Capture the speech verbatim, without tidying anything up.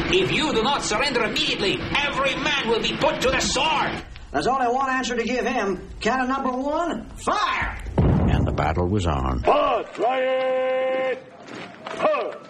If you do not surrender immediately, every man will be put to the sword. There's only one answer to give him. Cannon number one, fire! And the battle was on. Pass, riot! Pass!